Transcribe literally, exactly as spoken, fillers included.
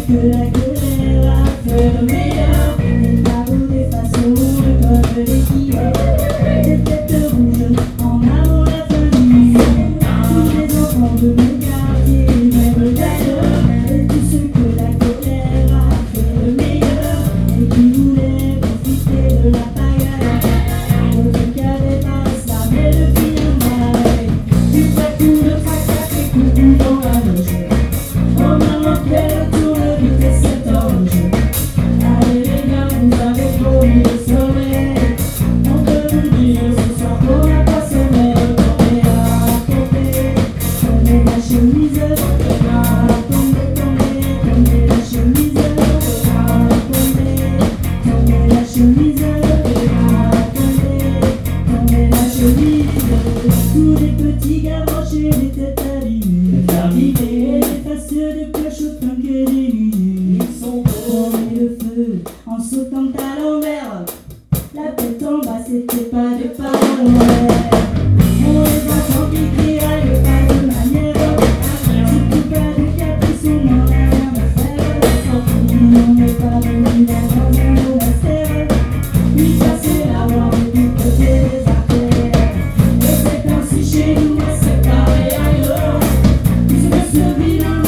que la colère a fait le meilleur. Les barreaux des façons de comme les guillemets. Des têtes rouges en avant la famille. Tous les enfants de mon quartier, même d'ailleurs. Et tous ceux que la colère a fait le meilleur. Et qui voulaient profiter de la pagaille. D'autres qui avaient pas ça, mais le pire mal. Du vrai coup de fracas et coucou dans la loge. Oh maman, quelle tourne vite cette horloge. Allez les gars, vous avez promis le sommeil. On peut vous dire ce soir qu'on n'a pas sommeil. Tombez à tomber, tombez la chemise. Tombez à tomber, tomber, tombez la chemise. Tombez à tomber, tombez la chemise. Tombez à tomber, tombez la chemise. Tous les petits gars branchés, les têtes allumées. Arrivés, les faces de cloche au temps que les minutes. Ils sont pour le feu en sautant à l'envers. La tête en bas, c'était pas des paroles en l'air. On les entend qui crient, pas de manière. Surtout pas de caprice, on n'en a rien à faire. On n'est pas venu dans un monastère. Oui, ça c'est la voie du côté des artères. Et c'est ainsi chez nous, c'est pareil ailleurs. Puisque ce bilan